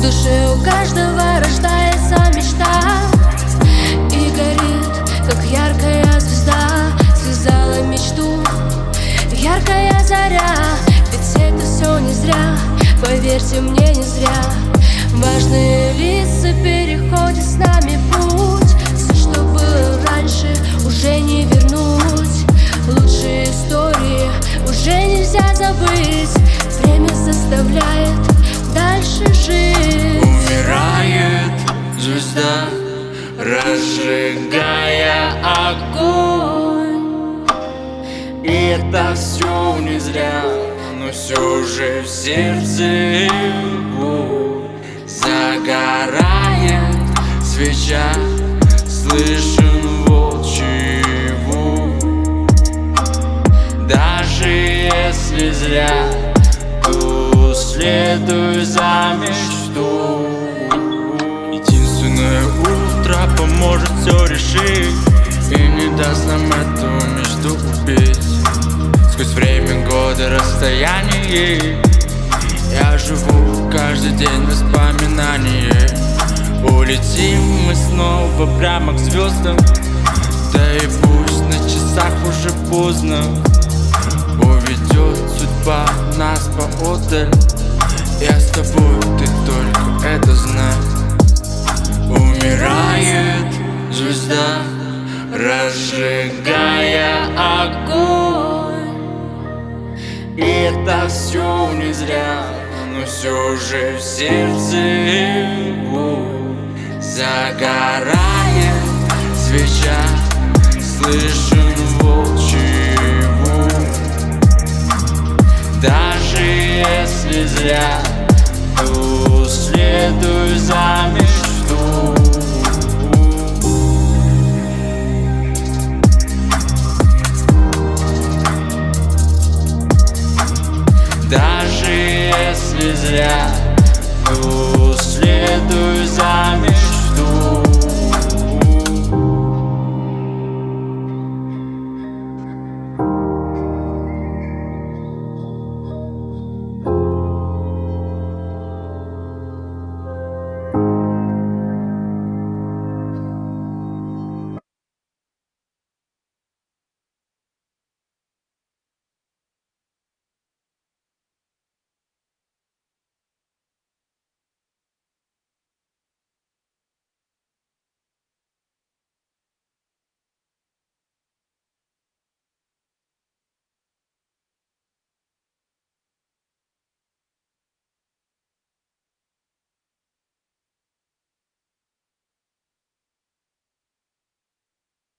душе у каждого рождается мечта и горит, как яркая звезда. Связала мечту яркая заря, ведь это все не зря, поверьте мне, не зря. Важные лица переходят с нами путь. Все, что было раньше, уже не вернуть. Лучшие истории уже нельзя забыть. Время заставляет дальше жить. Умирает звезда, разжигая огонь. И это все не зря, но все же в сердце загорает свеча, слышен волчий вой. Даже если зря, то следуй за мечту. Единственное утро поможет все решить и не даст нам эту мечту убить. Сквозь время, годы, расстояние я живу каждый день в воспоминании. Улетим мы снова прямо к звездам. Да и пусть на часах уже поздно, уведет судьба нас поодаль. Я с тобой, ты только это знай. Умирает звезда, разжигая огонь. И это все не зря, но все же в сердце загорает свеча, слышен волчий вой. Даже если зря, то следуй за мечту. Даже если зря,